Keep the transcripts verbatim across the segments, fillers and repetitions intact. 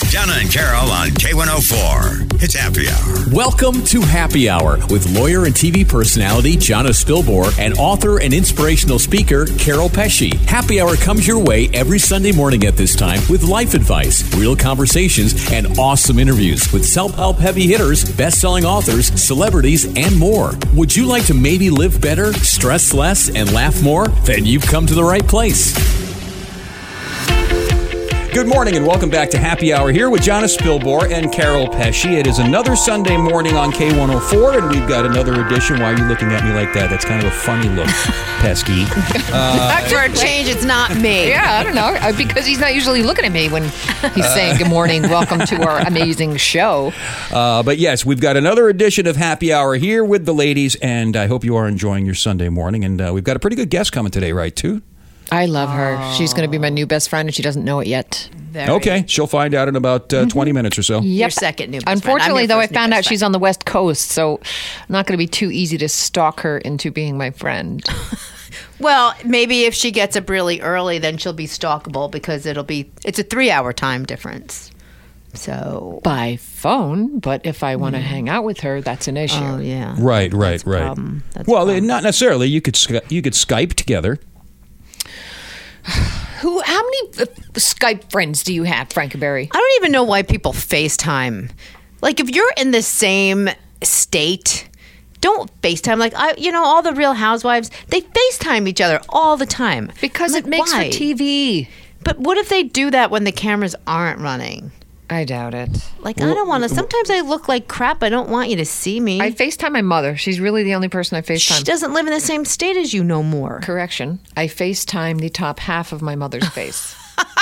Donna and Carol on K one oh four. It's Happy Hour. Welcome to Happy Hour with lawyer and T V personality Jonna Spilbor and author and inspirational speaker Carol Pesci. Happy Hour comes your way every Sunday morning at this time with life advice, real conversations, and awesome interviews with self-help heavy hitters, best-selling authors, celebrities, and more. Would you like to maybe live better, stress less, and laugh more? Then you've come to the right place. Good morning and welcome back to Happy Hour here with Jonna Spilbor and Carol Pesci. It is another Sunday morning on K one oh four, and we've got another edition. Why are you looking at me like that? That's kind of a funny look, Pesky. Uh, For a change, it's not me. Yeah, I don't know. Uh, Because he's not usually looking at me when he's saying, good morning, welcome to our amazing show. Uh, but yes, we've got another edition of Happy Hour here with the ladies, and I hope you are enjoying your Sunday morning. And uh, we've got a pretty good guest coming today, right, too? I love her. She's going to be my new best friend, and she doesn't know it yet. Very. Okay, she'll find out in about uh, twenty minutes or so. Yep. Your second new best Unfortunately, friend. I'm your though, I first new found out best she's friend. on the West Coast, so not going to be too easy to stalk her into being my friend. Well, maybe if she gets up really early, then she'll be stalkable because it'll be it's a three-hour time difference. So, By phone, but if I want to hang out with her, that's an issue. oh yeah, Right, right, That's a right. problem. That's a Well, problem. not necessarily. You could Sky- you could Skype together. Who? How many uh, Skype friends do you have, Frankenberry? I don't even know why people FaceTime. Like, if you're in the same state, don't FaceTime. Like, I, you know, all the Real Housewives, they FaceTime each other all the time. Because I'm it like, makes why? for T V. But what if they do that when the cameras aren't running? I doubt it. Like, I don't want to. Sometimes I look like crap. I don't want you to see me. I FaceTime my mother. She's really the only person I FaceTime. she doesn't live in the same state as you no more. Correction. I FaceTime the top half of my mother's face.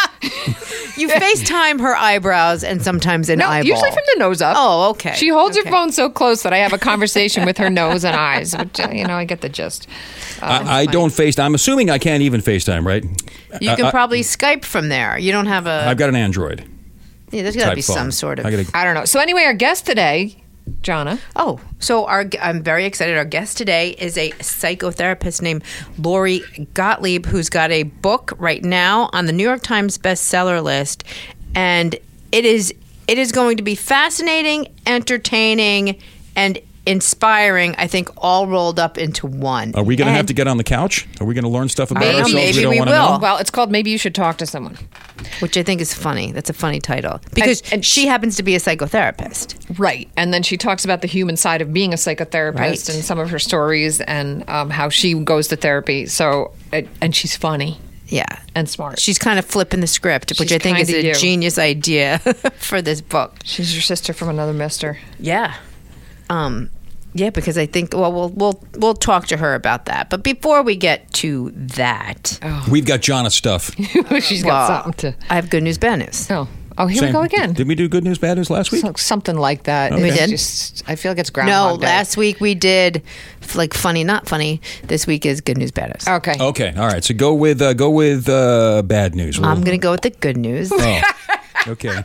You FaceTime her eyebrows and sometimes an No, eyeball. usually from the nose up. Oh, okay. She holds Okay. her phone so close that I have a conversation with her nose and eyes. Which, uh, you know, I get the gist. I, I don't FaceTime. I'm assuming I can't even FaceTime, right? You can I- I- probably Skype from there. You don't have a. I've got an Android. Yeah, there's got to type be phone. some sort of. I gotta- I don't know. So anyway, our guest today, Jonna. Oh, so our I'm very excited. Our guest today is a psychotherapist named Lori Gottlieb, who's got a book right now on the New York Times bestseller list, and it is it is going to be fascinating, entertaining, and inspiring. I think all rolled up into one. Are we going to have And to get on the couch? Are we going to learn stuff about Maybe- ourselves maybe we don't we want to will. know? Well, it's called Maybe You Should Talk to Someone. Which I think is funny. That's a funny title because And- and- she happens to be a psychotherapist. Right. And then she talks about the human side of being a psychotherapist Right. and some of her stories and um, how she goes to therapy. So, and and she's funny Yeah. and smart. She's kind of flipping the script, which She's I think is kinda a you. genius idea for this book. She's your sister from another mister. Yeah. Um yeah, because I think well we'll we'll we'll talk to her about that. But before we get to that, We've got Jonna stuff. She's well, got something to. I have good news, bad news. Oh, oh, here Same- we go again. Did we do good news, bad news last week? So- something like that. We It's did? Just, I feel like it's No, Groundhog Day. last week we did f- like funny, not funny. This week is good news, bad news. Okay. Okay, all right. So go with uh, go with uh, bad news. I'm going to go with the good news. Oh, okay.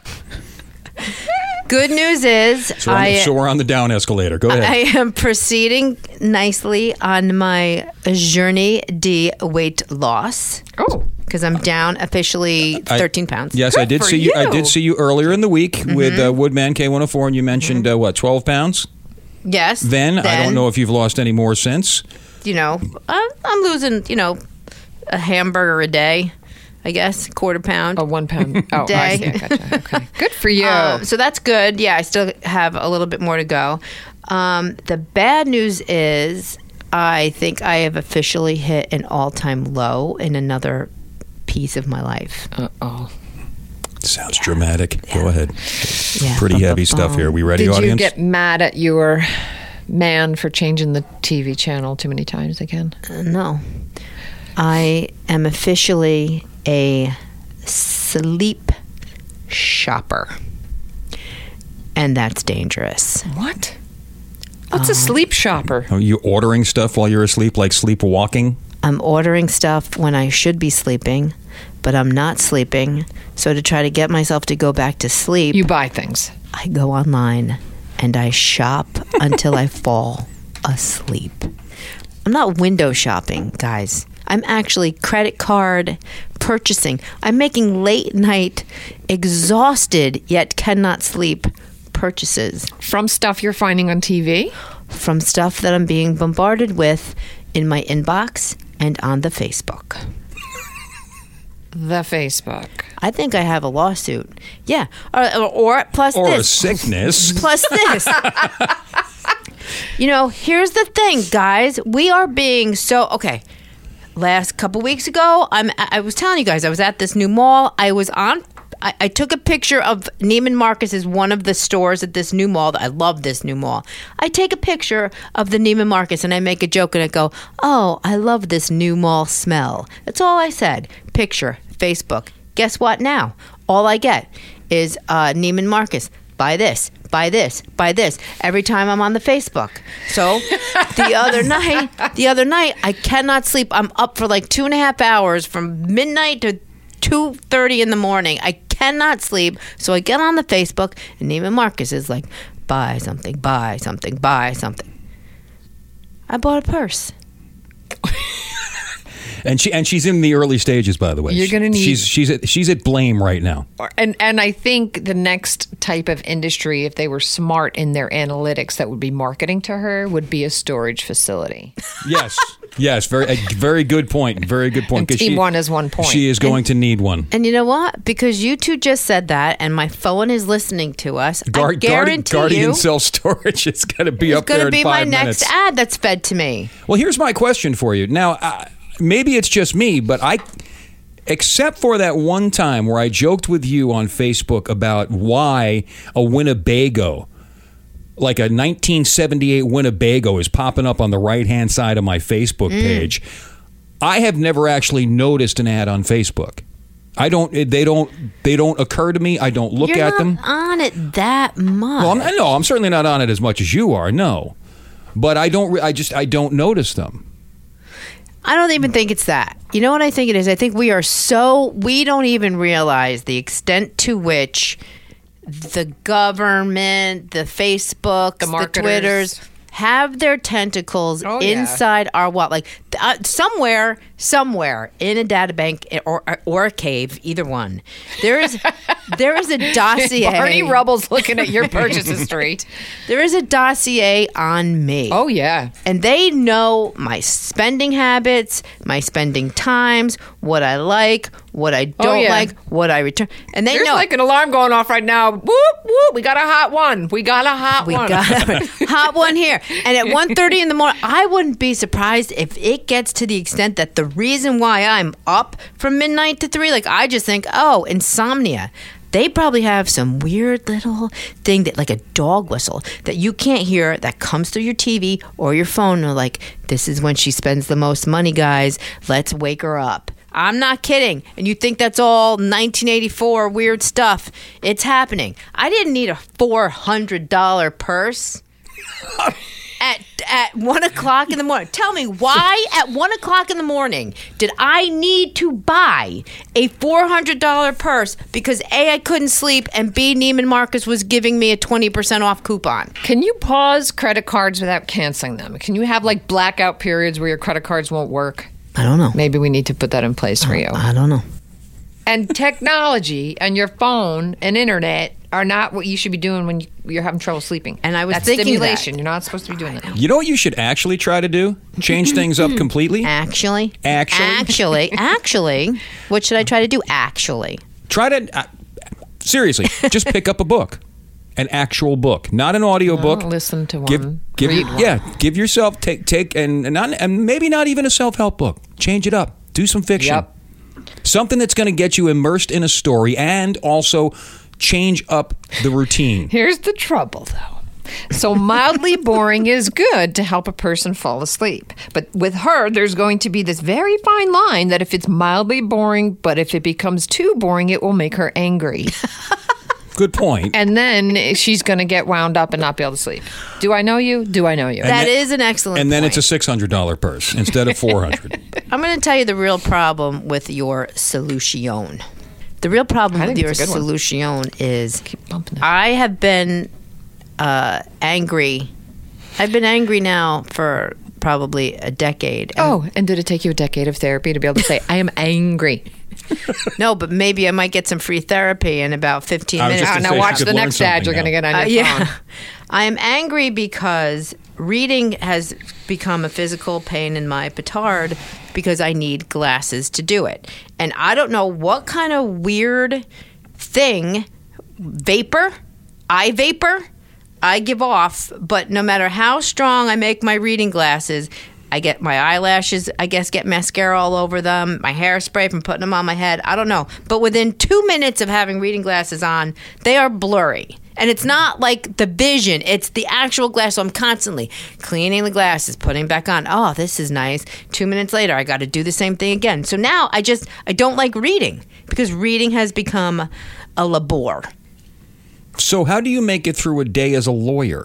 Good news is So, I'm- I so we're on the down escalator. Go ahead. I am proceeding nicely on my journey de weight loss. Oh. Because I'm down officially I- thirteen pounds. Yes, I Good did for see you. I you. did see you earlier in the week with uh, Woodman K one oh four, and you mentioned uh, what twelve pounds. Yes. Then, I don't know if you've lost any more since. You know, I'm, I'm losing, you know, a hamburger a day, I guess, quarter pound. A one pound oh, Day. I see. Gotcha. Okay. Good for you. Um, so that's good. Yeah, I still have a little bit more to go. Um, the bad news is I think I have officially hit an all-time low in another piece of my life. Uh-oh. Sounds dramatic. Go ahead. Yeah. Pretty heavy stuff here. We ready, Did audience? you get mad at your man for changing the T V channel too many times again? Uh, no. I am officially a sleep shopper. And that's dangerous. What? What's a sleep shopper? Are you ordering stuff while you're asleep, like sleepwalking? I'm ordering stuff when I should be sleeping, but I'm not sleeping. So to try to get myself to go back to sleep, You buy things. I go online and I shop until I fall asleep. I'm not window shopping, guys. I'm actually credit card purchasing. I'm making late night, exhausted yet cannot sleep purchases From stuff you're finding on T V? from stuff that I'm being bombarded with in my inbox and on the Facebook. The Facebook. I think I have a lawsuit. Yeah. Or, or, or plus Or this. a sickness. Plus this. You know, here's the thing, guys. We are being so okay. Last couple weeks ago, I'm. I was telling you guys, I was at this new mall. I was on. I, I took a picture of Neiman Marcus as one of the stores at this new mall. I love this new mall. I take a picture of the Neiman Marcus and I make a joke and I go, "Oh, I love this new mall smell." That's all I said. Picture, Facebook. Guess what? Now, all I get is uh, Neiman Marcus. Buy this, buy this, buy this every time I'm on the Facebook. So the other night, the other night, I cannot sleep. I'm up for like two and a half hours from midnight to two thirty in the morning. I cannot sleep. So I get on the Facebook, and Neiman Marcus is like, buy something, buy something, buy something. I bought a purse. And she and she's in the early stages, by the way. You're gonna need- She's she's at, she's at blame right now. And and I think the next type of industry, if they were smart in their analytics that would be marketing to her, would be a storage facility. Yes, yes, very a very good point. Very good point. And 'Cause team she- one is one point. She is going to need one. And you know what? Because you two just said that, and my phone is listening to us, I Guard, guarantee Guardian you Self Storage is going to be it's up there going to in be my five minutes. next ad that's fed to me. Well, here's my question for you. Now, uh, maybe it's just me, but I, except for that one time where I joked with you on Facebook about why a Winnebago, like a nineteen seventy-eight Winnebago, is popping up on the right-hand side of my Facebook Mm. page, I have never actually noticed an ad on Facebook. I don't. They don't. They don't occur to me. I don't look You're at not them. on it that much. Well, I'm, no, I'm certainly not on it as much as you are. No, but I don't. re- I just. I don't notice them. I don't even think it's that. You know what I think it is? I think we are so, we don't even realize the extent to which the government, the Facebook, The the, marketers. Twitters have their tentacles Oh, yeah. inside our what? Like uh, somewhere, somewhere in a data bank or, or or a cave, either one. There is there is a dossier. Barney Rubble's looking at your purchase history. There is a dossier on me. Oh, yeah. And they know my spending habits, my spending times, what I like, what I don't Oh, yeah. like, what I return. And they There's know like an alarm going off right now. Whoop, whoop. We got a hot one. We got a hot we one. got a hot one here. And at one thirty in the morning, I wouldn't be surprised if it gets to the extent that the reason why I'm up from midnight to three, like I just think, oh, insomnia. They probably have some weird little thing that, like a dog whistle, that you can't hear that comes through your T V or your phone. And they're like, this is when she spends the most money, guys. Let's wake her up. I'm not kidding. And you think that's all nineteen eighty-four weird stuff. It's happening. I didn't need a four hundred dollars purse. At at one o'clock in the morning. Tell me why at one o'clock in the morning did I need to buy a four hundred dollar purse because A, I couldn't sleep, and B, Neiman Marcus was giving me a twenty percent off coupon. Can you pause credit cards without canceling them? Can you have like blackout periods where your credit cards won't work? I don't know. Maybe we need to put that in place for you. I don't know. And technology and your phone and internet are not what you should be doing when you, you're having trouble sleeping. And I was That's thinking stimulation. that. You're not supposed to be doing that. You know what you should actually try to do? Change things up completely. Actually, Actually? actually, actually, what should I try to do? Actually, Try to uh, seriously just pick up a book, an actual book, not an audio book. Well, listen to Give, one. give, Read one. yeah, give yourself take take and and, not, and maybe not even a self help book. Change it up. Do some fiction. Yep. Something that's going to get you immersed in a story and also change up the routine. Here's the trouble, though. So mildly boring is good to help a person fall asleep. But with her, there's going to be this very fine line that if it's mildly boring, but if it becomes too boring, it will make her angry. Good point. And then she's going to get wound up and not be able to sleep. Do I know you? Do I know you? that then- is an excellent And then point. it's a six hundred dollars purse instead of four hundred dollars. I'm going to tell you the real problem with your solution. The real problem I with think your it's a good one. solution is bumping it. I have been uh, angry. I've been angry now for probably a decade. And Oh, and did it take you a decade of therapy to be able to say, I am angry? no, but maybe I might get some free therapy in about fifteen I was minutes. just Oh, gonna now say watch she could the learn next ad you're something going to now. get on your Uh, yeah. phone. I am angry because reading has become a physical pain in my petard because I need glasses to do it. And I don't know what kind of weird thing, vapor, eye vapor, I give off, but no matter how strong I make my reading glasses, I get my eyelashes, I guess, get mascara all over them, my hairspray from putting them on my head. I don't know. But within two minutes of having reading glasses on, they are blurry. And it's not like the vision, it's the actual glass. So I'm constantly cleaning the glasses, putting back on. Oh, this is nice. Two minutes later, I got to do the same thing again. So now I just, I don't like reading because reading has become a labor. So how do you make it through a day as a lawyer?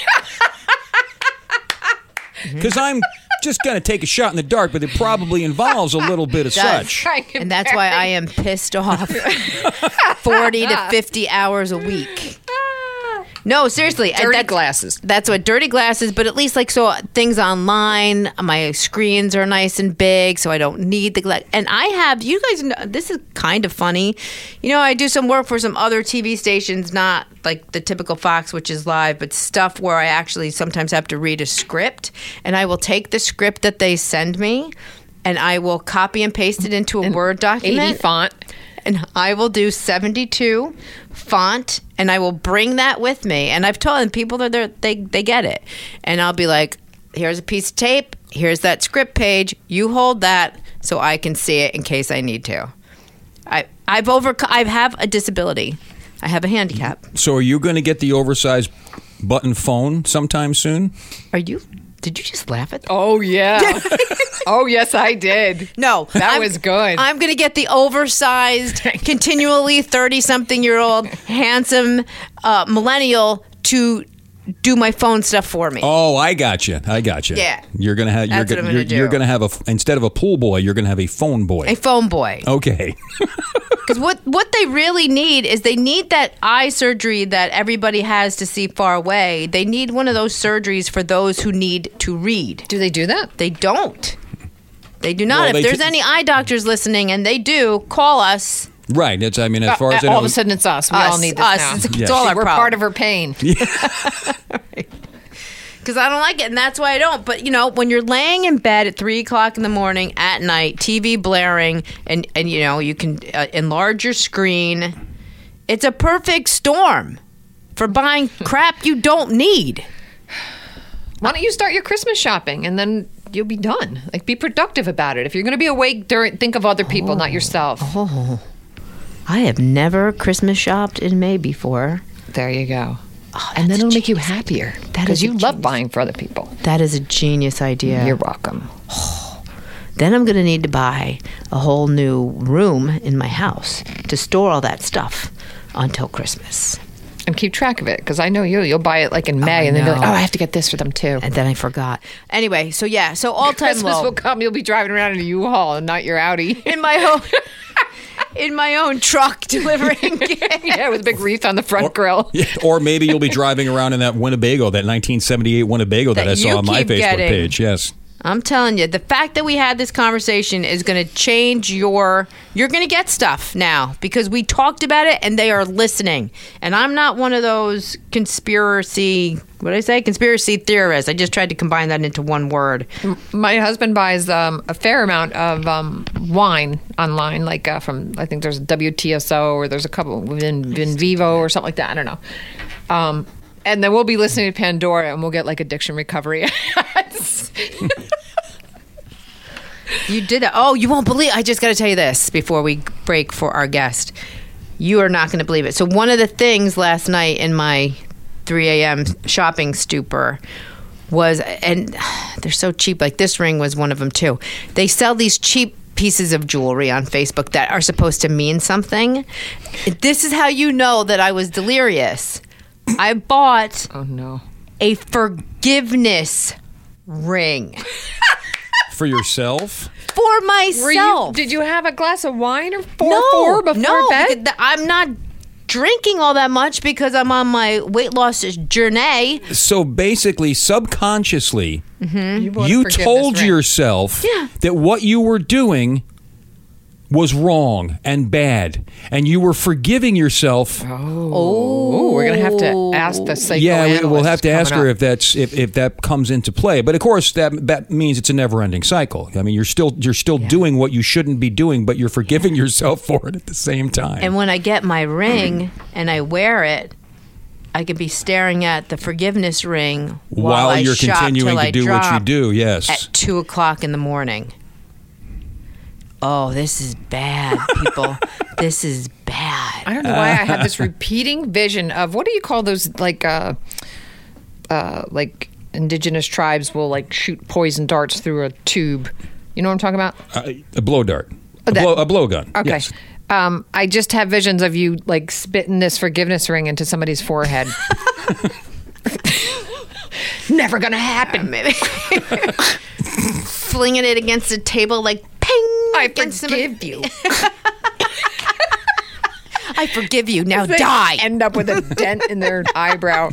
Because I'm just going to take a shot in the dark, but it probably involves a little bit of Does. such. And that's why I am pissed off forty to fifty hours a week. No, seriously. Dirty that's, glasses. That's what, dirty glasses, but at least like so things online, my screens are nice and big, so I don't need the glass. And I have, you guys know, this is kind of funny. You know, I do some work for some other T V stations, not like the typical Fox, which is live, but stuff where I actually sometimes have to read a script. And I will take the script that they send me and I will copy and paste it into a Word document. eighty font. And I will do seventy-two font, and I will bring that with me. And I've told them, people that they're, they they get it. And I'll be like, here's a piece of tape. Here's that script page. You hold that so I can see it in case I need to. I I've over I have a disability. I have a handicap. So are you going to get the oversized button phone sometime soon? Are you? Did you just laugh at that? Oh, yeah. Oh, yes, I did. No, That I'm- was good. I'm going to get the oversized, continually thirty-something-year-old, handsome uh, millennial to do my phone stuff for me. Oh, I got you. I got you. Yeah. You're gonna have. You're, That's what go- I'm gonna you're, do. you're gonna have a instead of a pool boy, you're gonna have a phone boy. A phone boy. Okay. Because what, what they really need is they need that eye surgery that everybody has to see far away. They need one of those surgeries for those who need to read. Do they do that? They don't. They do not. Well, if they there's t- any eye doctors listening and they do, call us. Right. It's. I mean, as far as I all know, of a sudden, it's us. We Us, all need this us. now. It's, it's Yes. all our We're problem. part of her pain. Because I don't like it, and that's why I don't. But, you know, when you're laying in bed at three o'clock in the morning at night, T V blaring, and, and you know, you can uh, enlarge your screen, it's a perfect storm for buying crap you don't need. Why don't you start your Christmas shopping and then you'll be done? Like, be productive about it. If you're going to be awake during, think of other people, not yourself. Oh, I have never Christmas shopped in May before. There you go. Oh, And then that's it'll a make you genius happier. idea. That Because is a you love genius- buying for other people. That is a genius idea. You're welcome. Then I'm going to need to buy a whole new room in my house to store all that stuff until Christmas. And keep track of it, because I know you. You'll buy it like in May, I and then be know. like, oh, I have to get this for them too. And then I forgot. Anyway, so yeah, so all time Christmas low will come. You'll be driving around in a U-Haul and not your Audi. in my own in my own truck delivering gifts. Yeah, with a big wreath on the front grill. Yeah, or maybe you'll be driving around in that Winnebago, that nineteen seventy-eight Winnebago that, That I saw you on my keep Facebook getting. page. Yes. I'm telling you, the fact that we had this conversation is going to change your. You're going to get stuff now because we talked about it and they are listening. And I'm not one of those conspiracy. What did I say? Conspiracy theorists. I just tried to combine that into one word. My husband buys um, a fair amount of um, wine online, like uh, from, I think there's W T S O or there's a couple, Vin, Vin Vivo or something like that. I don't know. Um, and then we'll be listening to Pandora and we'll get like addiction recovery ads. You did it. Oh, you won't believe. I just got to tell you this before we break for our guest. You are not going to believe it. So one of the things last night in my three a.m. shopping stupor was, and they're so cheap. Like this ring was one of them too. They sell these cheap pieces of jewelry on Facebook that are supposed to mean something. This is how you know that I was delirious. I bought Oh, no. a forgiveness ring For yourself? for myself. Were you, did you have a glass of wine or four, no, four before no, bed? because th- I'm not drinking all that much because I'm on my weight loss journey. So basically, subconsciously, You, want you forgiveness told ring. yourself Yeah. that what you were doing was wrong and bad, and you were forgiving yourself. Oh, we're gonna have to ask the psychoanalyst. Yeah, we, we'll have to ask coming her up. if that's if, if that comes into play. But of course, that that means it's a never-ending cycle. I mean, you're still you're still doing what you shouldn't be doing, but you're forgiving yourself for it at the same time. And when I get my ring and I wear it, I could be staring at the forgiveness ring while, While I you're shop continuing till to I do what you drop do, yes. at two o'clock in the morning. Oh, this is bad, people. This is bad. I don't know why I had this repeating vision of what do you call those like uh uh like indigenous tribes will like shoot poison darts through a tube. You know what I'm talking about? Uh, a blow dart, a, that- blow, a blowgun. Okay. Yes. Um, I just have visions of you like spitting this forgiveness ring into somebody's forehead. Never gonna happen. Maybe flinging it against the table like ping. I against forgive somebody. you. I forgive you. Now They die. End up with a dent in their eyebrow.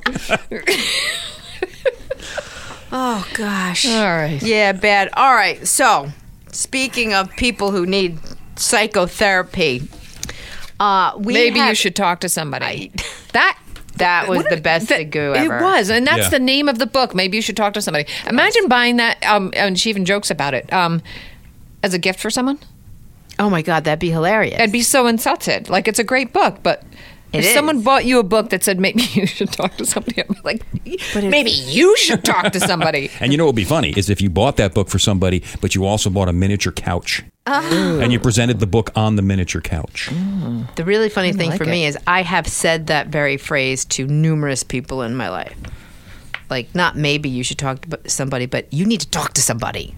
Oh gosh. All right. Yeah, bad. All right. So, speaking of people who need psychotherapy, uh, we Maybe have- you should talk to somebody. that That was what the did- best that- Segue ever. It was, and that's Yeah. the name of the book. Maybe you should talk to somebody. Imagine buying that, um, and she even jokes about it, um, as a gift for someone. Oh my God, that'd be hilarious. I'd be so insulted. Like, it's a great book, but It if is. someone bought you a book that said maybe you should talk to somebody, I'd be like, But it's- maybe you should talk to somebody. And you know what would be funny is if you bought that book for somebody, but you also bought a miniature couch. Oh. And you presented the book on the miniature couch. The really funny thing like for me it. is I have said that very phrase to numerous people in my life. Like, not maybe you should talk to somebody, but you need to talk to somebody.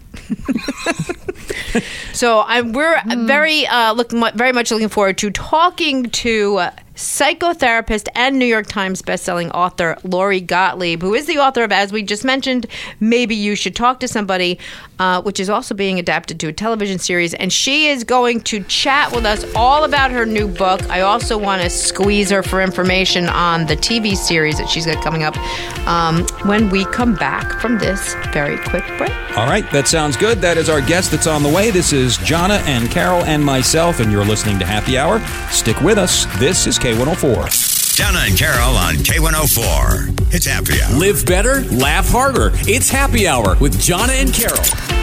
So I'm we're very uh, look mu- very much looking forward to talking to uh, psychotherapist and New York Times bestselling author Lori Gottlieb, who is the author of, as we just mentioned, Maybe You Should Talk to Somebody, uh, which is also being adapted to a television series. And she is going to chat with us all about her new book. I also want to squeeze her for information on the T V series that she's got coming up um, when we come back from this very quick break. All right, that sounds good. That is our guest that's on the way. This is Jonna and Carol and myself, and you're listening to Happy Hour. Stick with us. This is K one oh four. Jonna and Carol on K one oh four. It's Happy Hour. Live better, laugh harder. It's Happy Hour with Jonna and Carol.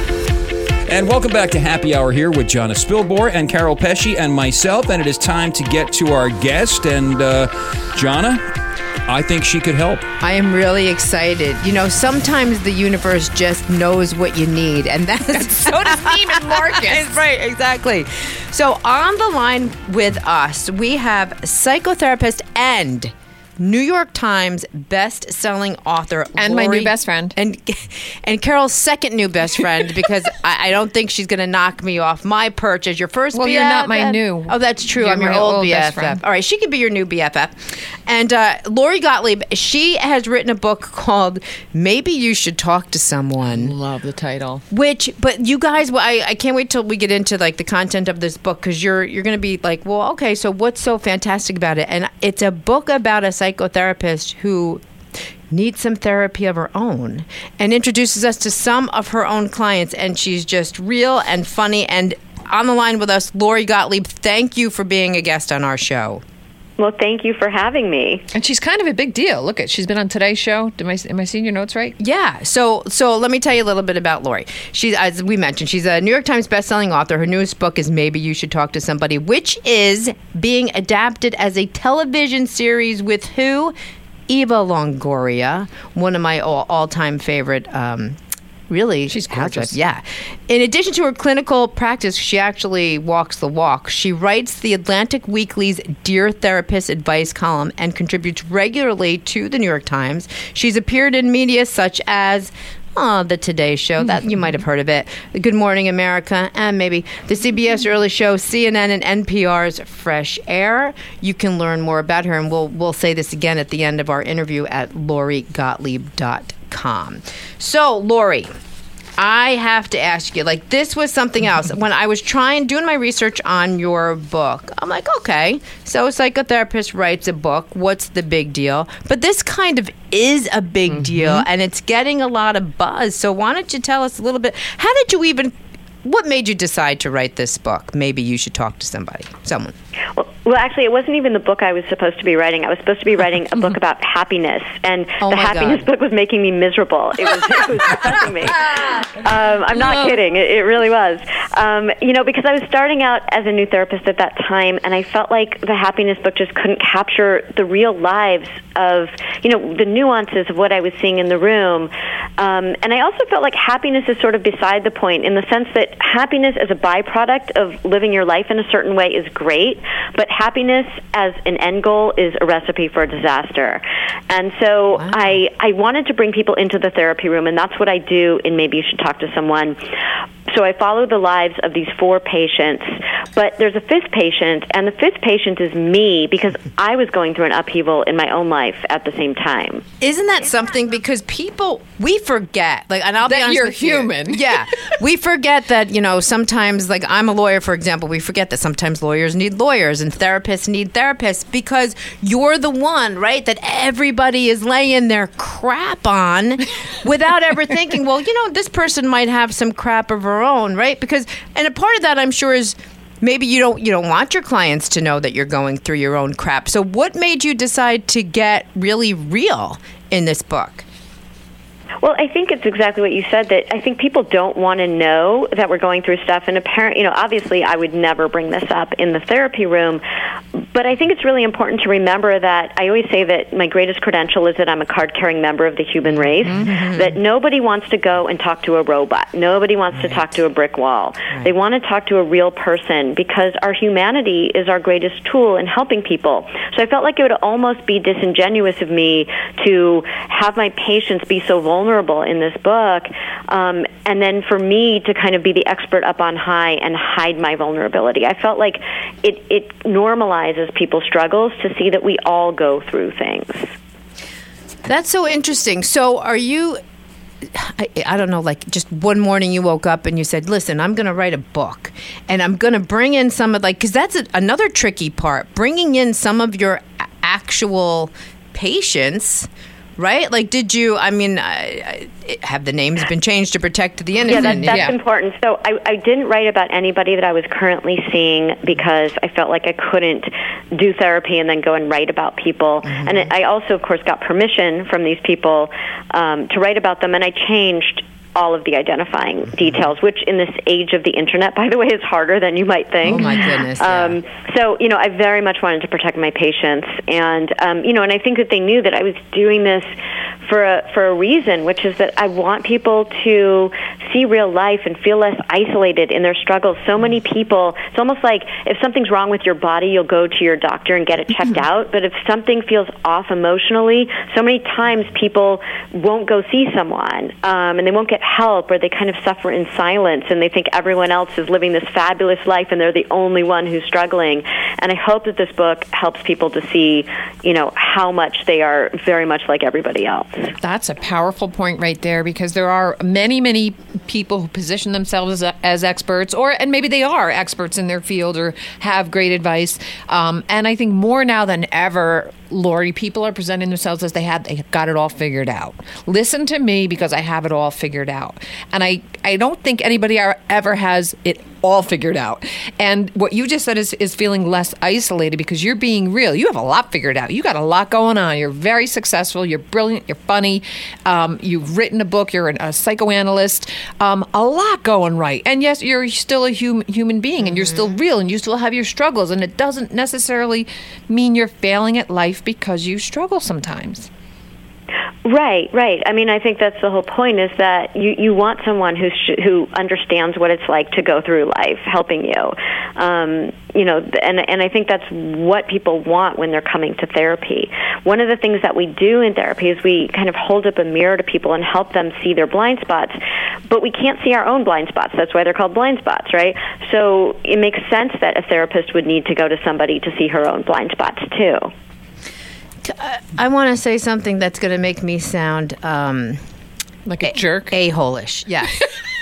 And welcome back to Happy Hour here with Jonna Spilbor and Carol Pesci and myself. And it is time to get to our guest. And uh, Jonna, I think she could help. I am really excited. You know, sometimes the universe just knows what you need, and that's So does Neiman Marcus. right, exactly. So on the line with us, we have psychotherapist and New York Times best-selling author And my Lori- new best friend. and and Carol's second new best friend, because I, I don't think she's going to knock me off my perch as your first. Well, B F F. you're not my new. Oh, that's true. You're I'm your my old, old B best F F. friend. All right, she could be your new B F F. And uh, Lori Gottlieb, she has written a book called "Maybe You Should Talk to Someone." Love the title. Which, but you guys, well, I, I can't wait till we get into like the content of this book, because you're you're going to be like, well, okay, so what's so fantastic about it? And it's a book about a psychotherapist who needs some therapy of her own, and introduces us to some of her own clients. And she's just real and funny. And on the line with us, Lori Gottlieb. Thank you for being a guest on our show. Well, thank you for having me. And she's kind of a big deal. Look at, she's been on Today's Show. Am I, am I seeing your notes right? Yeah. So so let me tell you a little bit about Lori. She's, as we mentioned, she's a New York Times bestselling author. Her newest book is Maybe You Should Talk to Somebody, which is being adapted as a television series with who? Eva Longoria, one of my all, all-time favorite um Really, She's housewife. gorgeous. Yeah. In addition to her clinical practice, she actually walks the walk. She writes the Atlantic Weekly's Dear Therapist advice column and contributes regularly to the New York Times. She's appeared in media such as oh, the Today Show. That you might have heard of it. Good Morning America, and maybe the C B S Early Show, C N N, and N P R's Fresh Air. You can learn more about her, and we'll we'll say this again at the end of our interview at lori gottlieb dot com. So, Lori, I have to ask you, like, this was something else. When I was trying, doing my research on your book, I'm like, okay, so a psychotherapist writes a book. What's the big deal? But this kind of is a big mm-hmm. deal, and it's getting a lot of buzz. So why don't you tell us a little bit, how did you even, what made you decide to write this book? Maybe you should talk to somebody, someone. Well, well, actually, it wasn't even the book I was supposed to be writing. I was supposed to be writing a book about happiness, and oh the happiness God. book was making me miserable. It was, it was depressing me. Um, I'm not no. kidding. It, it really was. Um, you know, because I was starting out as a new therapist at that time, and I felt like the happiness book just couldn't capture the real lives of, you know, the nuances of what I was seeing in the room. Um, and I also felt like happiness is sort of beside the point, in the sense that happiness as a byproduct of living your life in a certain way is great, but happiness as an end goal is a recipe for a disaster. And so wow. I, I wanted to bring people into the therapy room, and that's what I do in Maybe You Should Talk to Someone. So I follow the lives of these four patients, but there's a fifth patient, and the fifth patient is me, because I was going through an upheaval in my own life at the same time. Isn't that something? Because people, we forget, like, and I'll that be honest you're with human. You. Yeah, we forget that, you know, sometimes, like, I'm a lawyer, for example, we forget that sometimes lawyers need lawyers and therapists need therapists, because you're the one, right, that everybody is laying their crap on without ever thinking, well, you know, this person might have some crap of her own, right? Because, and a part of that, I'm sure, is maybe you don't you don't want your clients to know that you're going through your own crap. So what made you decide to get really real in this book? Well, I think it's exactly what you said, that I think people don't want to know that we're going through stuff. And apparently, you know, obviously I would never bring this up in the therapy room, but I think it's really important to remember that I always say that my greatest credential is that I'm a card-carrying member of the human race, mm-hmm. that nobody wants to go and talk to a robot. Nobody wants right. to talk to a brick wall. Right. They want to talk to a real person, because our humanity is our greatest tool in helping people. So I felt like it would almost be disingenuous of me to have my patients be so vulnerable in this book, um, and then for me to kind of be the expert up on high and hide my vulnerability. I felt like it, it normalizes people's struggles to see that we all go through things. That's so interesting. So are you, I, I don't know, like just one morning you woke up and you said, listen, I'm going to write a book, and I'm going to bring in some of, like, because that's a, another tricky part, bringing in some of your actual patients. Right? Like, did you, I mean, I, I, have the names been changed to protect the innocent? Yeah, that, that's yeah. important. So I, I didn't write about anybody that I was currently seeing, because I felt like I couldn't do therapy and then go and write about people. Mm-hmm. And I also, of course, got permission from these people um, to write about them, and I changed all of the identifying mm-hmm. details, which in this age of the internet, by the way, is harder than you might think. Oh, my goodness. Um, yeah. So, you know, I very much wanted to protect my patients. And, um, you know, and I think that they knew that I was doing this for a, for a reason, which is that I want people to see real life and feel less isolated in their struggles. So many people, it's almost like if something's wrong with your body, you'll go to your doctor and get it checked out. But if something feels off emotionally, so many times people won't go see someone, um, and they won't get help, or they kind of suffer in silence, and they think everyone else is living this fabulous life and they're the only one who's struggling. And I hope that this book helps people to see, you know, how much they are very much like everybody else. That's a powerful point right there, because there are many, many people who position themselves as, as experts, or and maybe they are experts in their field or have great advice. Um, and I think more now than ever, Lori, people are presenting themselves as they had they got it all figured out. Listen to me, because I have it all figured out. And I, I don't think anybody are, ever has it all figured out. And what you just said is, is feeling less isolated, because you're being real. You have a lot figured out. You got a lot going on. You're very successful. You're brilliant. You're funny. Um, you've written a book. You're an, a psychoanalyst. Um, a lot going right. And yes, you're still a hum, human being, and you're still real, and you still have your struggles. And it doesn't necessarily mean you're failing at life because you struggle sometimes. Right, right. I mean, I think that's the whole point, is that you, you want someone who sh- who understands what it's like to go through life, helping you. Um, you know, and and I think that's what people want when they're coming to therapy. One of the things that we do in therapy is we kind of hold up a mirror to people and help them see their blind spots, but we can't see our own blind spots. That's why they're called blind spots, right? So it makes sense that a therapist would need to go to somebody to see her own blind spots too. I want to say something that's going to make me sound um, like a, a jerk, a-hole-ish. Yes.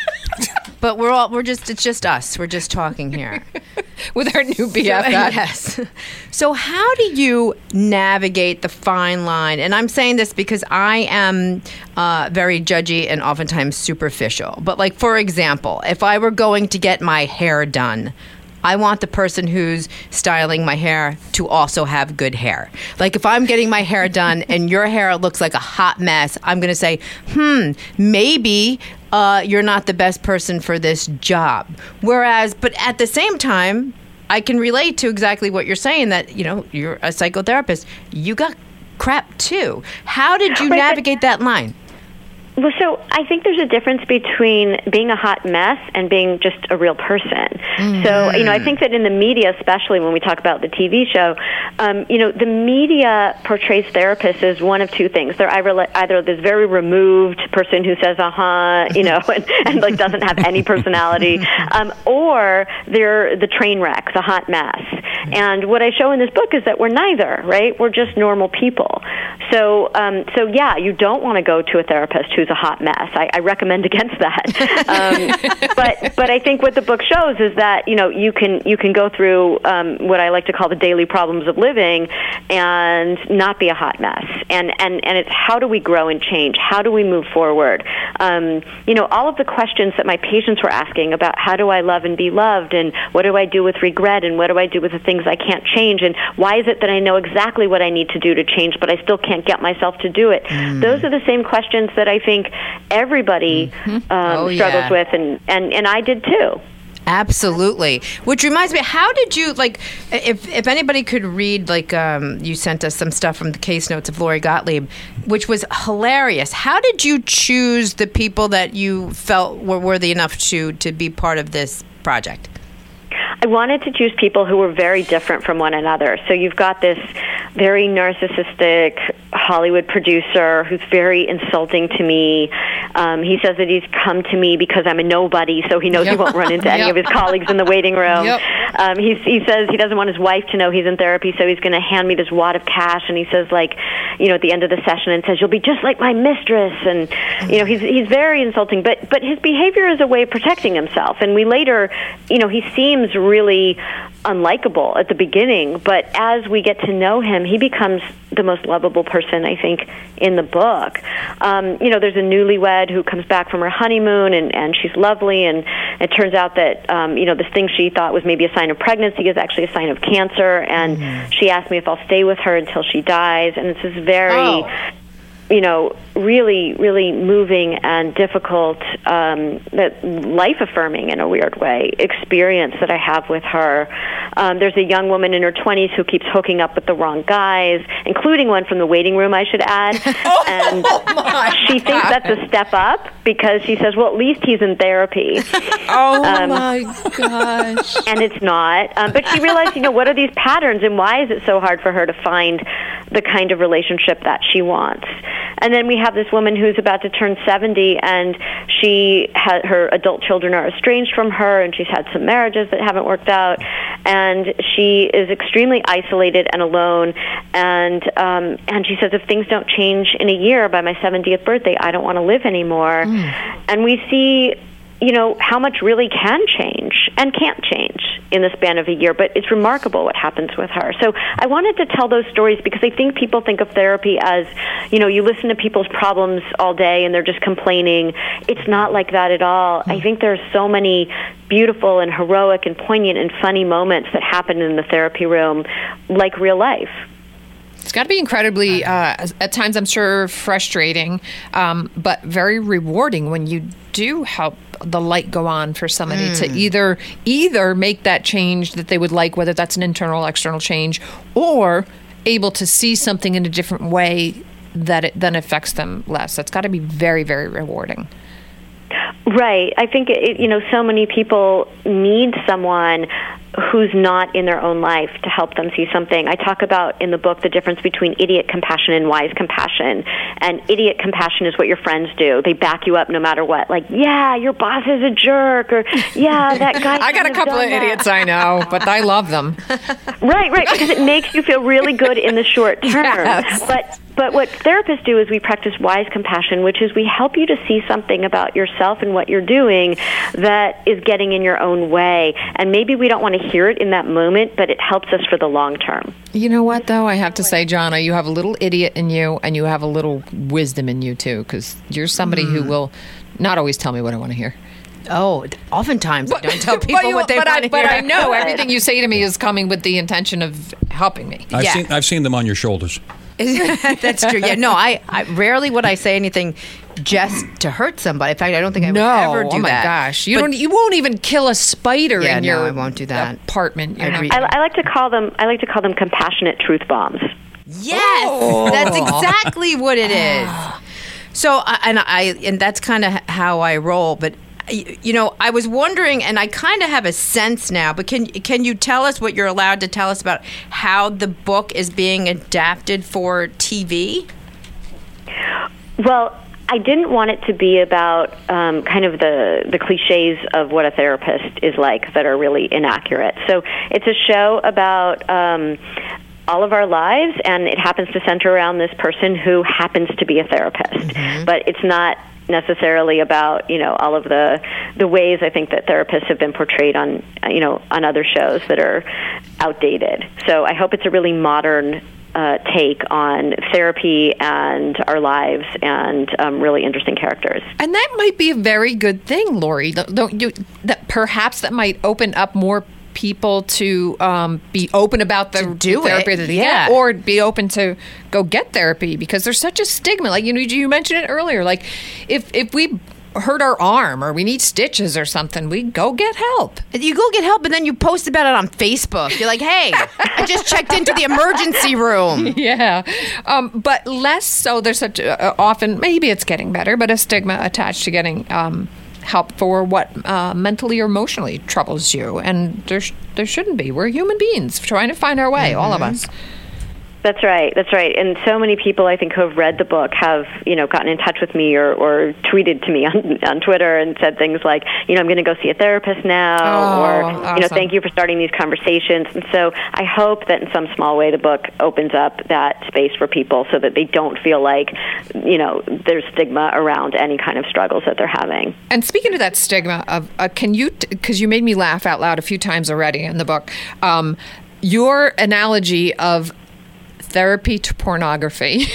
but we're all we're just it's just us. We're just talking here with our new B F F. Yes. So how do you navigate the fine line? And I'm saying this because I am uh, very judgy and oftentimes superficial. But like, for example, if I were going to get my hair done, I want the person who's styling my hair to also have good hair. Like if I'm getting my hair done and your hair looks like a hot mess, I'm going to say, hmm, maybe uh, you're not the best person for this job. Whereas, but at the same time, I can relate to exactly what you're saying, that, you know, you're a psychotherapist. You got crap too. How did you right, navigate that line? Well, so I think there's a difference between being a hot mess and being just a real person. Mm-hmm. So, you know, I think that in the media, especially when we talk about the T V show, um, you know, the media portrays therapists as one of two things. They're either, either this very removed person who says, uh-huh, you know, and, and like doesn't have any personality, um, or they're the train wreck, the hot mess. And what I show in this book is that we're neither, right? We're just normal people. So, um, so yeah, you don't want to go to a therapist who's a hot mess. I, I recommend against that. Um, but but I think what the book shows is that, you know, you can you can go through um, what I like to call the daily problems of living and not be a hot mess. And and and it's how do we grow and change? How do we move forward? Um, you know, all of the questions that my patients were asking about how do I love and be loved, and what do I do with regret, and what do I do with the things I can't change, and why is it that I know exactly what I need to do to change, but I still can't get myself to do it? Mm. Those are the same questions that I think everybody um, oh, struggles yeah. with, and, and, and I did too. Absolutely. Which reminds me, how did you, like, if if anybody could read, like, um, you sent us some stuff from the case notes of Lori Gottlieb, which was hilarious. How did you choose the people that you felt were worthy enough to, to be part of this project? I wanted to choose people who were very different from one another. So you've got this very narcissistic Hollywood producer who's very insulting to me. Um, he says that he's come to me because I'm a nobody, so he knows yep. he won't run into any yep. of his colleagues in the waiting room. Yep. Um, he's, he says he doesn't want his wife to know he's in therapy, so he's going to hand me this wad of cash, and he says, like, you know, at the end of the session, and says, you'll be just like my mistress. And, you know, he's he's very insulting, but, but his behavior is a way of protecting himself. And we later, you know, he seems really unlikable at the beginning, but as we get to know him, he becomes the most lovable person, I think, in the book. Um, you know, there's a newlywed who comes back from her honeymoon, and, and she's lovely, and it turns out that, um, you know, this thing she thought was maybe a sign of pregnancy is actually a sign of cancer, and mm-hmm. she asked me if I'll stay with her until she dies, and it's this very... Oh. you know, really, really moving and difficult, um, that life-affirming in a weird way experience that I have with her. Um, there's a young woman in her twenties who keeps hooking up with the wrong guys, including one from the waiting room, I should add. oh, and my she God. thinks that's a step up because she says, well, at least he's in therapy. oh, um, my gosh. And it's not. Um, but she realized, you know, what are these patterns, and why is it so hard for her to find the kind of relationship that she wants? And then we have this woman who's about to turn seventy, and she had, her adult children are estranged from her, and she's had some marriages that haven't worked out, and she is extremely isolated and alone. And um, and she says, if things don't change in a year by my seventieth birthday, I don't want to live anymore. Mm. And we see, you know, how much really can change and can't change in the span of a year, but it's remarkable what happens with her. So I wanted to tell those stories because I think people think of therapy as, you know, you listen to people's problems all day and they're just complaining. It's not like that at all. I think there are so many beautiful and heroic and poignant and funny moments that happen in the therapy room, like real life. It's got to be incredibly, uh, at times I'm sure frustrating, um, but very rewarding when you do help the light go on for somebody mm. to either either make that change that they would like, whether that's an internal or external change, or able to see something in a different way that it then affects them less. That's got to be very, very rewarding. Right. I think, it, you know, so many people need someone who's not in their own life to help them see something. I talk about in the book the difference between idiot compassion and wise compassion. And idiot compassion is what your friends do. They back you up no matter what. Like, yeah, your boss is a jerk, or yeah, that guy. I got a couple of that. idiots I know, but I love them. Right, right, because it makes you feel really good in the short term. Yes. But But what therapists do is we practice wise compassion, which is we help you to see something about yourself and what you're doing that is getting in your own way. And maybe we don't want to hear it in that moment, but it helps us for the long term. You know what, though? I have to say, Jonna, you have a little idiot in you, and you have a little wisdom in you, too, because you're somebody mm. who will not always tell me what I want to hear. Oh, oftentimes I don't tell people you, what they but want I, to but hear. I know everything you say to me is coming with the intention of helping me. I've, yeah. seen, I've seen them on your shoulders. That's true. Yeah, no, I, I rarely would I say anything just to hurt somebody. In fact, I don't think I would no. ever do that. Oh my that. gosh, you but, don't. You won't even kill a spider yeah, in no, your I won't do that. apartment. I, re- I, I like to call them. I like to call them compassionate truth bombs. Yes, oh. That's exactly what it is. So, and I, and that's kind of how I roll. But you know, I was wondering, and I kind of have a sense now. But can can you tell us what you're allowed to tell us about how the book is being adapted for T V? Well, I didn't want it to be about um, kind of the, the cliches of what a therapist is like that are really inaccurate. So it's a show about um, all of our lives, and it happens to center around this person who happens to be a therapist. Mm-hmm. But it's not necessarily about, you know, all of the the ways I think that therapists have been portrayed on, you know, on other shows that are outdated. So I hope it's a really modern Uh, take on therapy and our lives, and um, really interesting characters. And that might be a very good thing, Lori. Don't you? That perhaps that might open up more people to um, be open about the to do therapy it. that they yeah. get, or be open to go get therapy, because there's such a stigma. Like you know, you mentioned it earlier. Like if if we hurt our arm or we need stitches or something, we go get help. You go get help, and then you post about it on Facebook. You're like, hey, I just checked into the emergency room. Yeah. Um, but less so, there's such a, uh, often, maybe it's getting better, but a stigma attached to getting um, help for what uh, mentally or emotionally troubles you. And there, sh- there shouldn't be. We're human beings trying to find our way, mm-hmm. all of us. That's right. That's right. And so many people, I think, who have read the book have, you know, gotten in touch with me or, or tweeted to me on, on Twitter and said things like, you know, I'm going to go see a therapist now, oh, or, awesome. you know, thank you for starting these conversations. And so I hope that in some small way the book opens up that space for people so that they don't feel like, you know, there's stigma around any kind of struggles that they're having. And speaking of that stigma, of uh, can you, because you made me laugh out loud a few times already in the book, um, your analogy of therapy to pornography.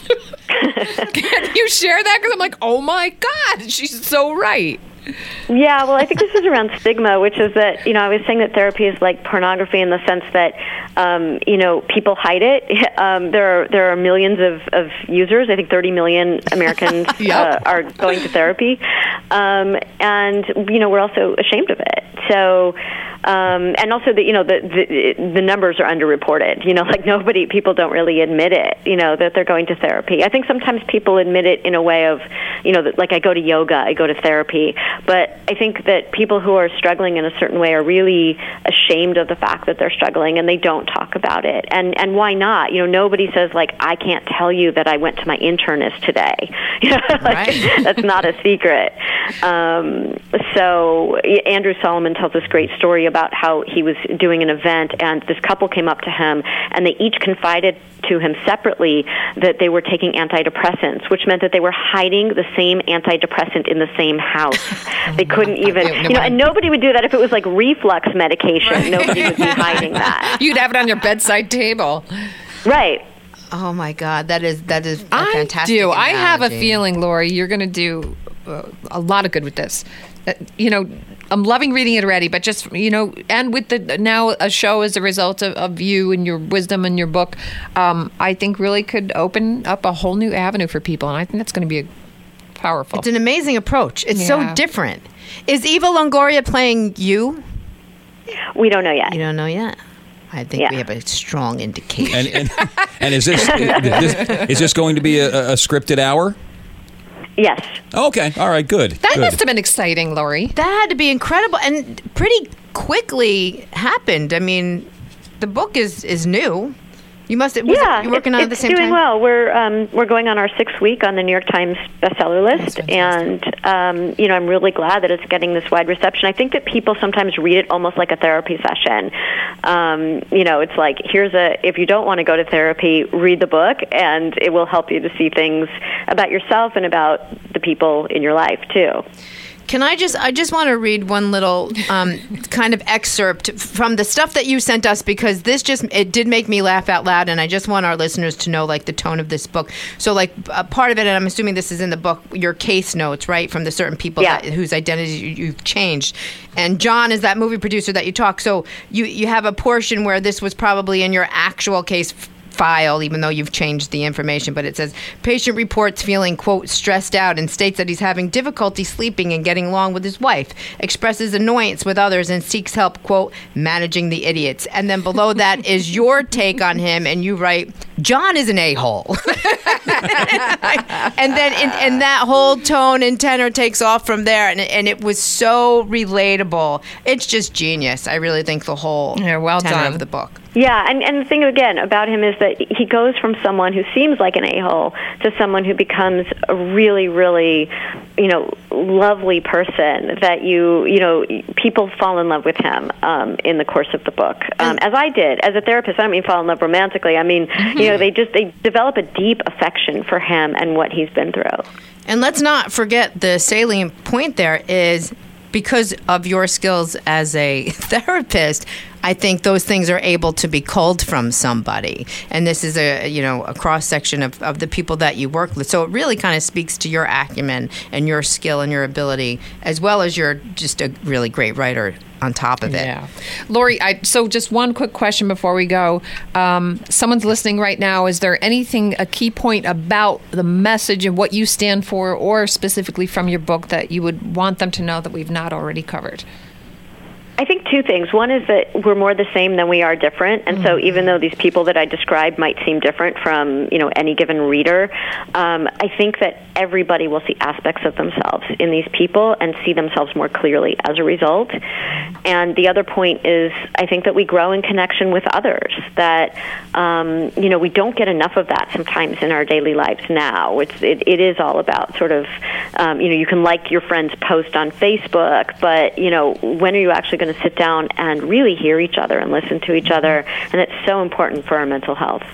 Can you share that? Because I'm like, oh my God, she's so right. Yeah, well, I think this is around stigma, which is that, you know, I was saying that therapy is like pornography in the sense that, um, you know, people hide it. Um, there are there are millions of, of users. I think thirty million Americans yep. uh, are going to therapy. Um, and, you know, we're also ashamed of it. So, um, and also, the, you know, the, the the numbers are underreported. You know, like nobody, people don't really admit it, you know, that they're going to therapy. I think sometimes people admit it in a way of, you know, that, like I go to yoga, I go to therapy. But I think that people who are struggling in a certain way are really ashamed of the fact that they're struggling, and they don't talk about it. And and why not? You know, nobody says, like, I can't tell you that I went to my internist today. You know, like, right. That's not a secret. Um, so Andrew Solomon tells this great story about how he was doing an event, and this couple came up to him, and they each confided to him separately that they were taking antidepressants, which meant that they were hiding the same antidepressant in the same house. They couldn't even, you know, and nobody would do that if it was like reflux medication. Right. Nobody would be hiding that. You'd have it on your bedside table. Right. Oh my God, that is that is a I fantastic do. analogy. I have a feeling, Lori, you're going to do uh, a lot of good with this. Uh, you know, I'm loving reading it already, but just, you know, and with the now a show as a result of, of you and your wisdom and your book, um, I think really could open up a whole new avenue for people, and I think that's going to be a powerful. It's an amazing approach. It's Yeah. so different. Is Eva Longoria playing you? We don't know yet. You don't know yet. I think Yeah. we have a strong indication. And and, and is this, this is this going to be a, a scripted hour? Yes. Okay. All right. Good. That good. must have been exciting, Lori. That had to be incredible and pretty quickly happened. I mean, the book is, is new. You must. Was yeah, it, you're working it's, on it at it's the same doing time. well. We're um, we're going on our sixth week on the New York Times bestseller list, and um, you know, I'm really glad that it's getting this wide reception. I think that people sometimes read it almost like a therapy session. Um, you know, it's like, here's a, if you don't want to go to therapy, read the book, and it will help you to see things about yourself and about the people in your life too. Can I just, I just want to read one little um, kind of excerpt from the stuff that you sent us, because this just, it did make me laugh out loud, and I just want our listeners to know, like, the tone of this book. So, like, a part of it, and I'm assuming this is in the book, your case notes, right, from the certain people Yeah. that, whose identities you, you've changed. And John is that movie producer that you talk. So you, you have a portion where this was probably in your actual case file, even though you've changed the information, but it says patient reports feeling, quote, stressed out, and states that he's having difficulty sleeping and getting along with his wife, expresses annoyance with others, and seeks help, quote, managing the idiots. And then below that is your take on him, and you write, John is an a-hole. And then in, and that whole tone and tenor takes off from there, and, and it was so relatable. It's just genius. I really think the whole Yeah, well tenor done. of the book. Yeah, and, and the thing, again, about him is that he goes from someone who seems like an a-hole to someone who becomes a really, really, you know, lovely person that you, you know, people fall in love with him um, in the course of the book, um, as I did. As a therapist, I don't mean fall in love romantically. I mean, you know, they just, they develop a deep affection for him and what he's been through. And let's not forget the salient point there is, because of your skills as a therapist, I think those things are able to be culled from somebody. And this is a, you know, a cross section of, of the people that you work with. So it really kind of speaks to your acumen and your skill and your ability, as well as you're just a really great writer on top of it. Yeah. Lori, I, so just one quick question before we go. Um, someone's listening right now. Is there anything, a key point about the message and what you stand for, or specifically from your book, that you would want them to know that we've not already covered? I think two things. One is that we're more the same than we are different, and mm-hmm. so even though these people that I described might seem different from, you know, any given reader, um, I think that everybody will see aspects of themselves in these people and see themselves more clearly as a result. And the other point is, I think that we grow in connection with others. That um, you know, we don't get enough of that sometimes in our daily lives now. It's it, it is all about sort of um, you know, you can like your friend's post on Facebook, but you know, when are you actually going to sit down and really hear each other and listen to each other? And it's so important for our mental health.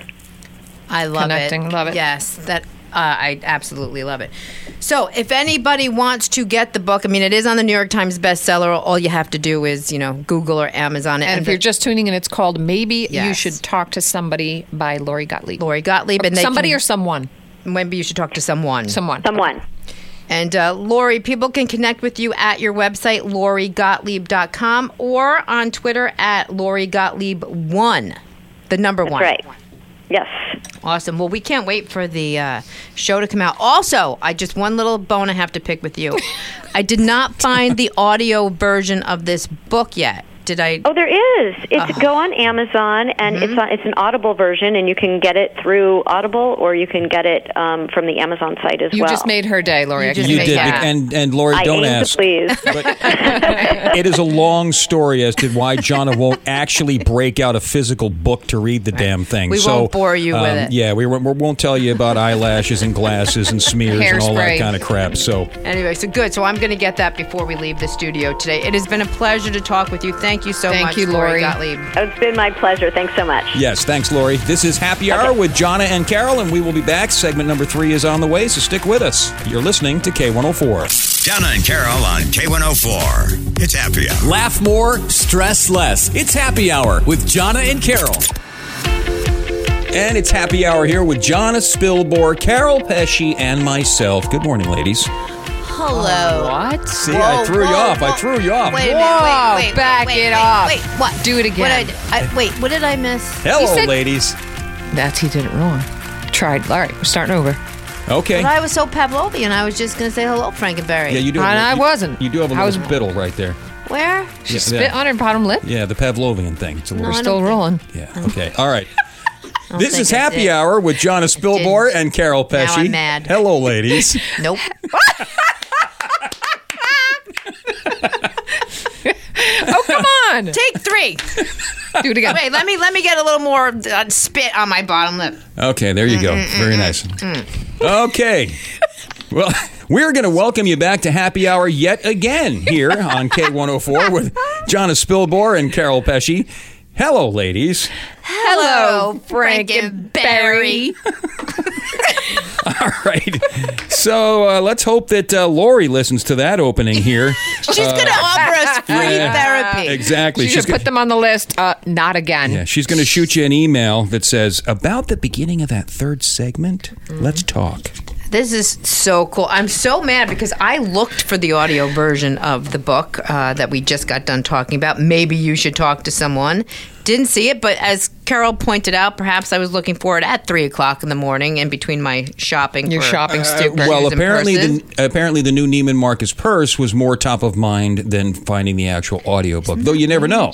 I love Connecting, it. love it. Yes, that uh, I absolutely love it. So, if anybody wants to get the book, I mean, it is on the New York Times bestseller. All you have to do is, you know, Google or Amazon it. And, and if the, you're just tuning in, it's called Maybe Yes. You Should Talk to Somebody by Lori Gottlieb. Lori Gottlieb, Or and they somebody can, or someone. Maybe you should talk to someone. Someone. Someone. And uh, Lori, people can connect with you at your website, lori gottlieb dot com, or on Twitter at Lori Gottlieb one, the number That's one. right. Yes. Awesome. Well, we can't wait for the uh, show to come out. Also, I just one little bone I have to pick with you. I did not find the audio version of this book yet. Did I? Oh, there is. It's Oh. go on Amazon, and Mm-hmm. it's on, it's an Audible version, and you can get it through Audible, or you can get it um, from the Amazon site as You well. just made her day, Lori. You I can just You made did, that. and and Lori, I don't aim ask. to please. But it is a long story as to why Jonna won't actually break out a physical book to read the damn thing. We so, won't bore you with um, it. Yeah, we, won't- we won't tell you about eyelashes and glasses and smears and all that Hairspray. kind of crap. So Anyway, so good. So I'm going to get that before we leave the studio today. It has been a pleasure to talk with you. Thank you so Thank much, you, Lori. Gottlieb. It's been my pleasure. Thanks so much. yes, thanks, Lori. This is Happy Hour with Jonna and Carol, and we will be back. Segment number three is on the way, so stick with us. You're listening to K one oh four. Jonna and Carol on K one oh four. It's Happy Hour. Laugh more, stress less. It's Happy Hour with Jonna and Carol. And it's Happy Hour here with Jonna Spilbor, Carol Pesci, and myself. Good morning, ladies. Hello. What? See, I threw you off. I threw you off. Wait a minute. Whoa, wait, wait, back wait, it wait, up. Wait, what? Do it again. What I, I, wait, what did I miss? Hello, You said- ladies. That's, he did it wrong. Tried. All right, we're starting over. Okay. But I was so Pavlovian. I was just going to say hello, Frankenberry. Yeah, you do. And have a- I you- wasn't. You do have a I little was- spittle right there. Where? She Yeah, spit yeah. on her bottom lip. Yeah, the Pavlovian thing. It's a little. No, I Still don't rolling. Yeah. Okay. All right. This think is I Happy did. Hour with Jonna Spilbor didn't. and Carol Pesci. Now I'm mad. Hello, ladies. Nope. Oh, come on. Take three. Do it again. Wait, let me let me get a little more uh, spit on my bottom lip. Okay, there you go. Very nice. Okay. Well, we're going to welcome you back to Happy Hour yet again here on K one oh four with Jonna Spilbor and Carol Pesci. Hello, ladies. Hello, Frank and Barry. All right. So uh, let's hope that uh, Lori listens to that opening here. She's going to offer us free yeah. therapy. Exactly. She should gonna, put them on the list. Uh, not again. Yeah, she's going to shoot you an email that says, about the beginning of that third segment, mm-hmm. let's talk. This is so cool. I'm so mad because I looked for the audio version of the book uh, that we just got done talking about. Maybe you should talk to someone. Didn't see it, but as Carol pointed out, perhaps I was looking for it at three o'clock in the morning in between my shopping. Your for, shopping uh, stupid. Well, shoes and apparently purses. the, apparently the new Neiman Marcus purse was more top of mind than finding the actual audiobook, though you never know.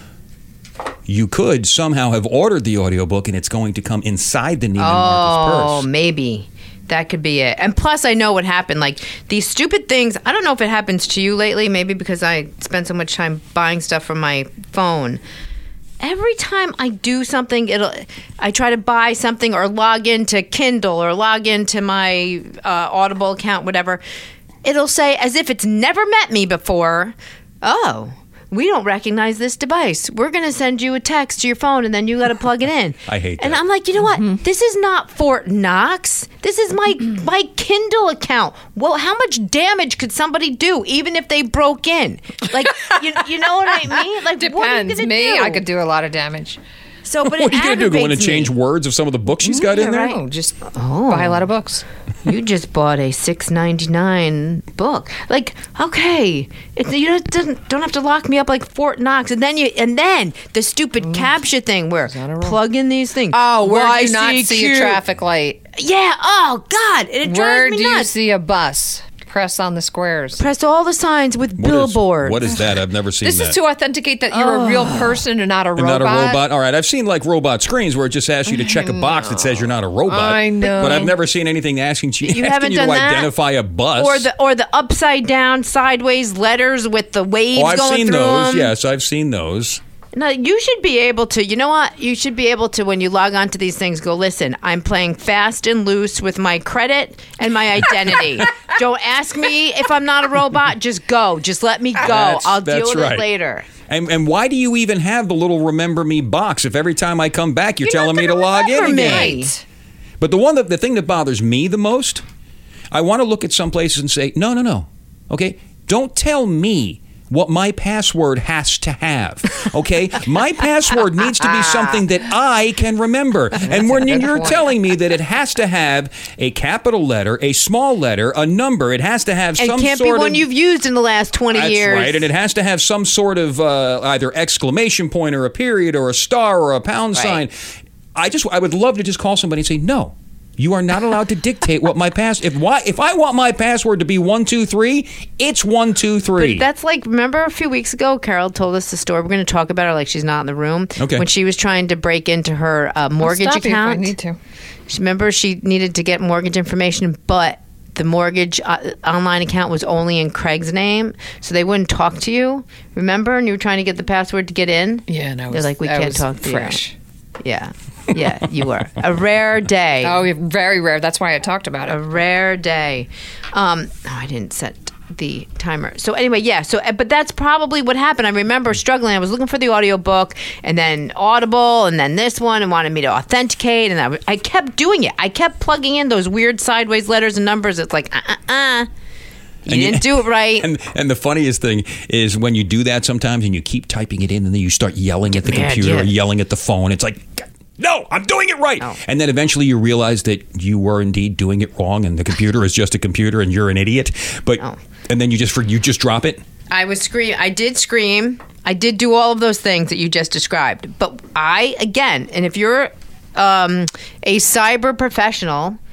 You could somehow have ordered the audiobook and it's going to come inside the Neiman Marcus Oh, purse. maybe. That could be it. And plus, I know what happened. Like, these stupid things, I don't know if it happens to you lately, maybe because I spend so much time buying stuff from my phone. Every time I do something, it'll I try to buy something or log into Kindle or log into my uh, Audible account, whatever, it'll say, as if it's never met me before, oh, we don't recognize this device. We're going to send you a text to your phone, and then you got to plug it in. I hate that. And I'm like, you know what? Mm-hmm. This is not Fort Knox. This is my my Kindle account. Well, how much damage could somebody do, even if they broke in? Like, you, you know what I mean? Like, Depends. what are you gonna Me, do? I could do a lot of damage. So, but What it are you going to do? Go in and aggravates change me. words of some of the books she's got in there? No, just buy a lot of books. You just bought a six ninety-nine book. Like, okay, it, you know, it doesn't don't have to lock me up like Fort Knox. And then you and then the stupid captcha thing where plug in these things. Oh, where do you Y not C see Q. a traffic light? Yeah. Oh God, it drives Where me do you nuts. see a bus? Press on the squares. Press all the signs with What is- billboards. What is that? I've never seen This that. is to authenticate that you're a real person and not a And robot. not a robot. All right, I've seen like robot screens where it just asks you to check a box that says you're not a robot. I know. But I've never seen anything asking you, You asking haven't you done to that? identify a bus. Or the or the upside down, sideways letters with the waves oh, I've going seen through those. them. Yes, I've seen those. No, you should be able to. You know what? You should be able to, when you log on to these things, go, listen, I'm playing fast and loose with my credit and my identity. Don't ask me if I'm not a robot. Just go. Just let me go. That's- I'll deal that's with right. it later. And, and why do you even have the little remember me box if every time I come back you're, You're telling not me to gonna log in remember again? me. Right. But the one that the thing that bothers me the most, I want to look at some places and say, no, no, no. Okay? Don't tell me what my password has to have. Okay? My password needs to be something that I can remember. And when you're point. telling me that it has to have a capital letter, a small letter, a number, it has to have It some can't sort be of one you've used in the last twenty That's years. right, and it has to have some sort of uh, either exclamation point or a period or a star or a pound Right. sign. I just, I would love to just call somebody and say, no, you are not allowed to dictate what my pass. If why, if I want my password to be one two three, it's one two three. That's like, remember a few weeks ago, Carol told us the story. We're going to talk about her like she's not in the room. Okay. When she was trying to break into her uh, mortgage I'll stop account. You if I need to. She, remember, she needed to get mortgage information, but the mortgage uh, online account was only in Craig's name, so they wouldn't talk to you. Remember? And you were trying to get the password to get in? Yeah, and I They're was like, we I can't was talk to fresh. you. Yeah. Yeah, you were. A rare day. Oh, very rare. That's why I talked about A it. rare day. Um, oh, I didn't set the timer. So anyway, yeah. So, uh, but that's probably what happened. I remember struggling. I was looking for the audiobook, and then Audible, and then this one, and wanted me to authenticate, and I, w- I kept doing it. I kept plugging in those weird sideways letters and numbers. It's like, uh, uh, uh. You And you- didn't do it right. And and the funniest thing is when you do that sometimes and you keep typing it in and then you start yelling at the mad, computer yeah. or yelling at the phone. It's like, no, I'm doing it right. Oh. And then eventually you realize that you were indeed doing it wrong and the computer is just a computer and you're an idiot. But Oh. and then you just you just drop it. I was scream. I did scream. I did do all of those things that you just described. But I, again, and if you're um, a cyber professional,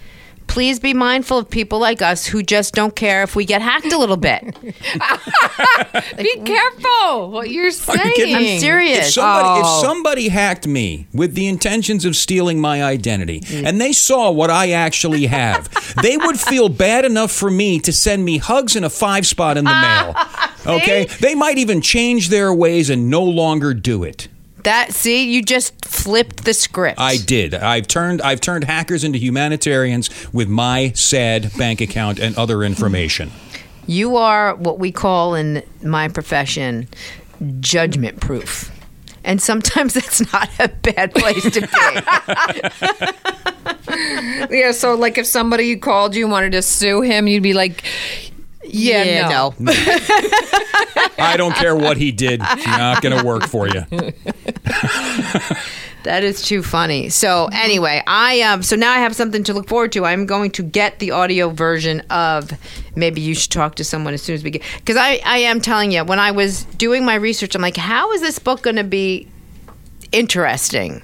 please be mindful of people like us who just don't care if we get hacked a little bit. Be careful what you're saying. Are you kidding? I'm serious. If somebody, Oh. if somebody hacked me with the intentions of stealing my identity and they saw what I actually have, they would feel bad enough for me to send me hugs and a five spot in the mail. Okay? They might even change their ways and no longer do it. That see, you just flipped the script. I did. I've turned I've turned hackers into humanitarians with my sad bank account and other information. You are what we call in my profession judgment proof. And sometimes that's not a bad place to be. Yeah, so like if somebody called you and wanted to sue him, you'd be like, yeah, Yeah, no. no. I don't care what he did. It's not going to work for you. That is too funny. So anyway, I um so now I have something to look forward to. I'm going to get the audio version of Maybe You Should Talk to Someone as soon as we get, because I, I am telling you, when I was doing my research, I'm like, how is this book going to be interesting?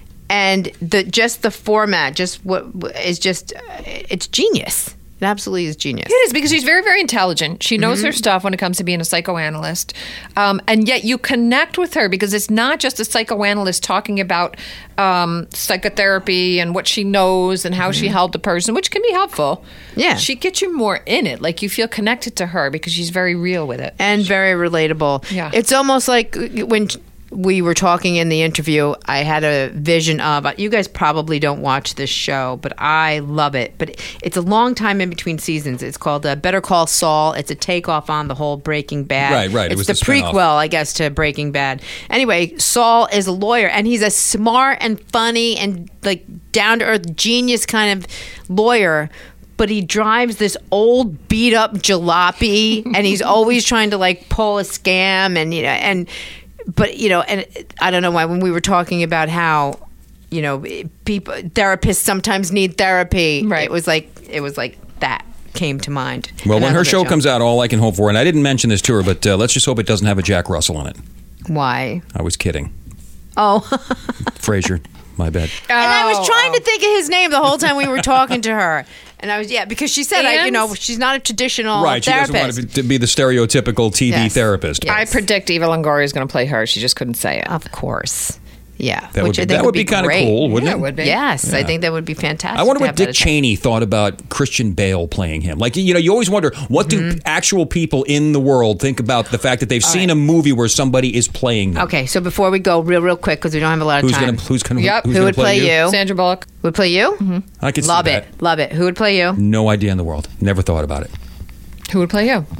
And the just the format, just what is just it's genius. It absolutely is genius. It is, because she's very, very intelligent. She knows her stuff when it comes to being a psychoanalyst. Um, and yet you connect with her because it's not just a psychoanalyst talking about um, psychotherapy and what she knows and how she helped a person, which can be helpful. Yeah. She gets you more in it. Like you feel connected to her because she's very real with it. And very relatable. Yeah. It's almost like when we were talking in the interview, I had a vision of, you guys probably don't watch this show, but I love it. But it's a long time in between seasons. It's called uh, Better Call Saul. It's a takeoff on the whole Breaking Bad. Right, right. It It's was the, the spin-off. prequel, I guess, to Breaking Bad. Anyway, Saul is a lawyer, and he's a smart and funny and like down-to-earth genius kind of lawyer. But he drives this old beat up jalopy, and he's always trying to like pull a scam, and you know, and but you know, and I don't know why when we were talking about how you know people therapists sometimes need therapy, Right. It was like it was like that came to mind. Well, And when I her love show that comes out, all I can hope for, and I didn't mention this to her, but uh, let's just hope it doesn't have a Jack Russell in it. Why? I was kidding. Oh. Frasier, my bad. And I was Oh, trying oh. to think of his name the whole time we were talking to her. And I was, yeah, because she said, I, you And- know, she's not a traditional Right, she therapist. doesn't want to be the stereotypical T V Yes. therapist. Yeah. I Yes. predict Eva Longoria is going to play her. She just couldn't say it. Of course. Yeah. That which would I be, think that would be, kind of great. cool, wouldn't Yeah, it? it would be. Yes, I think that would be fantastic. I wonder to what have that Dick as- Cheney thought about Christian Bale playing him. Like, you know, you always wonder, what Mm-hmm. do actual people in the world think about the fact that they've seen a movie where somebody is playing them? Okay, so before we go real, real quick, because we don't have a lot of Who's time. going to who's gonna, Yep. who's Who gonna would play you? Sandra Bullock. Would play you? Mm-hmm. I could see Love that. it. Love it. Who would play you? No idea in the world. Never thought about it. Who would play you?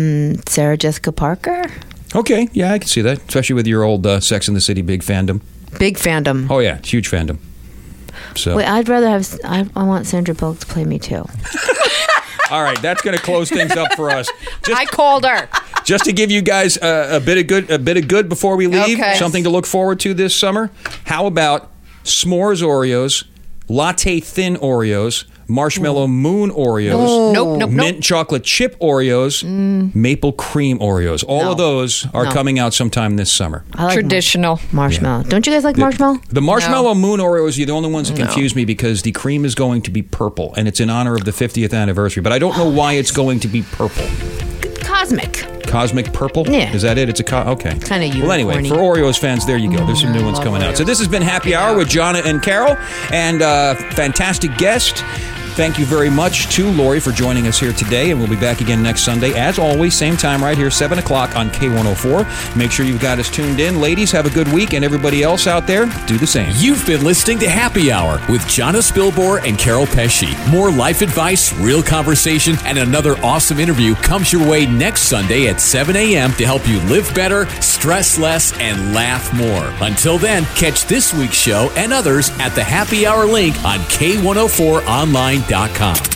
Sarah Jessica Parker? Okay, yeah, I can see that, especially with your old uh, Sex and the City big fandom. Big fandom. Oh yeah, huge fandom. So, Wait, I'd rather have, I, I want Sandra Bullock to play me too. all right, that's going to close things up for us. Just, I called her. just to give you guys uh, a bit of good, a bit of good before we leave. Okay. Something to look forward to this summer. How about s'mores Oreos, latte thin Oreos, marshmallow moon Oreos, Nope, nope, mint nope. chocolate chip Oreos, maple cream Oreos. All No. of those are No. coming out sometime this summer. I like Traditional. mar- marshmallow. Don't you guys like marshmallow? The marshmallow moon Oreos are the only ones that confuse me because the cream is going to be purple and it's in honor of the fiftieth anniversary. But I don't know why it's going to be purple. Cosmic. Cosmic purple? Yeah. Is that it? It's a co- okay. Kinda Well, anyway, unicorny. for Oreos fans, there you go. There's some new ones coming out. So this has been Happy Hour with Jonna and Carol, and uh, fantastic guest. Thank you very much to Lori for joining us here today, and we'll be back again next Sunday. As always, same time right here, seven o'clock on K one oh four. Make sure you've got us tuned in. Ladies, have a good week, and everybody else out there, do the same. You've been listening to Happy Hour with Jonna Spilbor and Carol Pesci. More life advice, real conversation, and another awesome interview comes your way next Sunday at seven a.m. to help you live better, stress less, and laugh more. Until then, catch this week's show and others at the Happy Hour link on K one oh four online dot com.